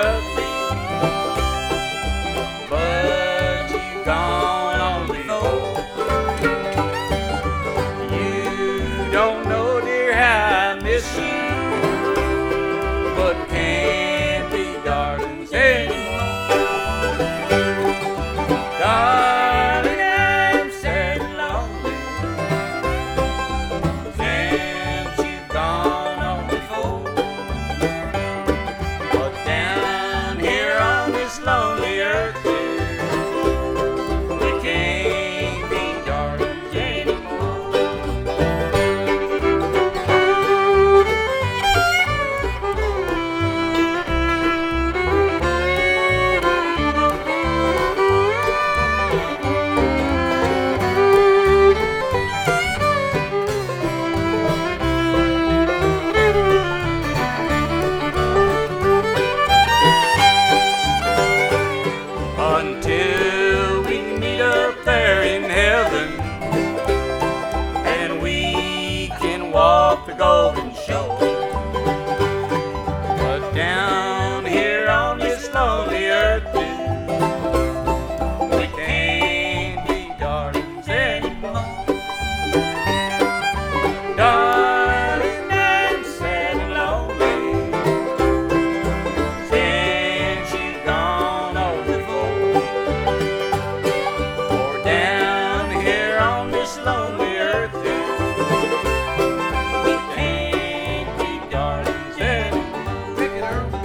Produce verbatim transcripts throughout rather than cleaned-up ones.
ugly, but you've gone on before. You don't know, dear, how I miss you, but can't be darlings anymore. Darling, I'm sad and lonely since you've gone on before. But down here on this lonely earth, dear, we can't be darlings anymore. Until we meet up there in heaven and we can walk the golden shore. But down here on this lonely earth, dear, we can't be darlings anymore. Darling, I'm sad and lonely since you've gone on before. For down here on this lonely earth, dear, we can't be darlings anymore. Pick it up.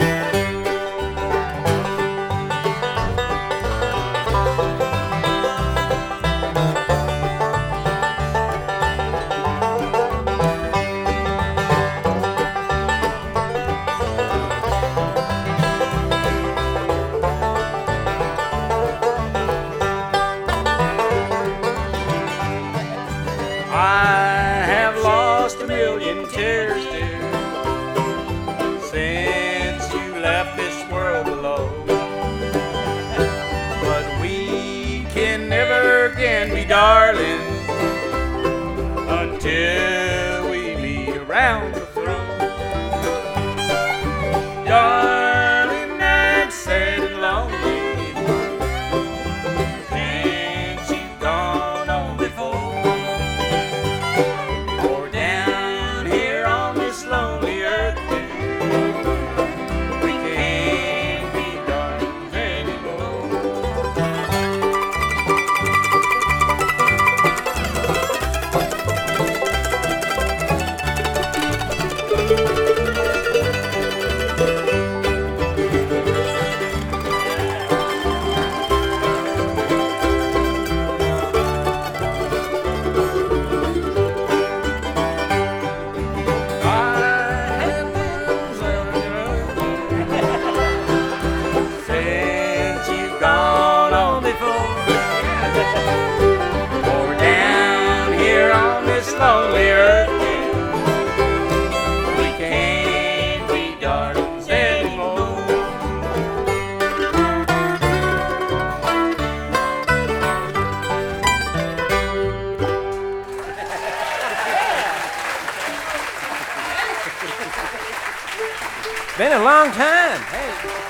I have lost a million tears, dear, since you left this world below. But we can never again be darling until we meet around the throne. Darling, I'm sad and lonely since you've gone on before. For down here on this lonely earth, dear, we can't be darlings anymore. Since you've gone on before. For down here on this lonely earth, dear, we can't be darlings anymore. Been a long time. Hey.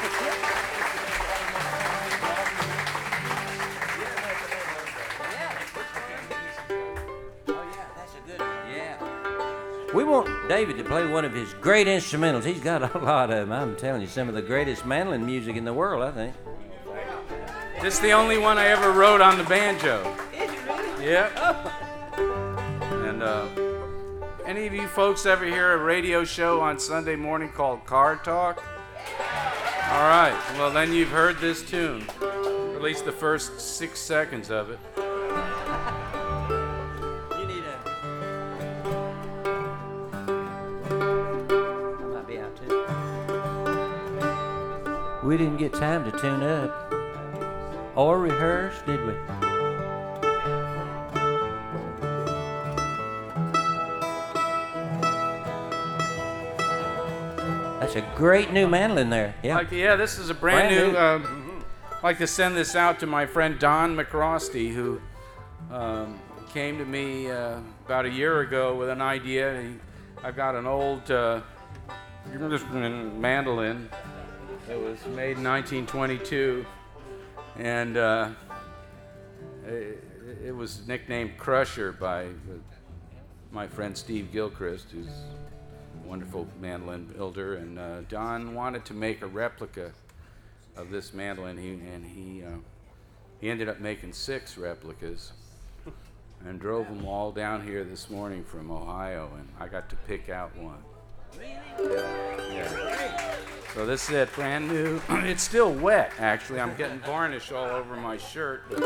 We want David to play one of his great instrumentals. He's got a lot of them. I'm telling you, some of the greatest mandolin music in the world, I think. This is the only one I ever wrote on the banjo. Yeah. And uh, any of you folks ever hear a radio show on Sunday morning called Car Talk? All right. Well, then you've heard this tune, or at least the first six seconds of it. You need a... I might be out too. We didn't get time to tune up or rehearse, did we? That's a great new mandolin there. Yeah. Like, yeah, this is a brand, Brand new. new. Um, I'd like to send this out to my friend Don McCrosty, who um, came to me uh, about a year ago with an idea. He, I've got an old uh, mandolin, It was made in nineteen twenty-two, and uh, it, it was nicknamed Crusher by uh, my friend Steve Gilchrist, who's a wonderful mandolin builder, and uh, Don wanted to make a replica of this mandolin, he, and he uh, he ended up making six replicas and drove them all down here this morning from Ohio, and I got to pick out one. Yeah, yeah. So this is it, brand new. It's still wet, actually. I'm getting varnish all over my shirt. But,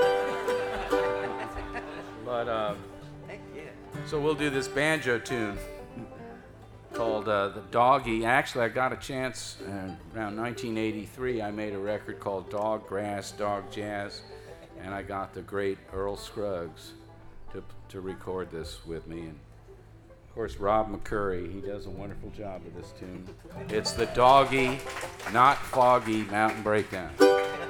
but uh, so we'll do this banjo tune called uh, The Doggy. Actually, I got a chance uh, around nineteen eighty-three. I made a record called Dog Grass, Dog Jazz, and I got the great Earl Scruggs to, to record this with me. And of course, Rob McCurry, he does a wonderful job with this tune. It's the Doggy, Not Foggy Mountain Breakdown.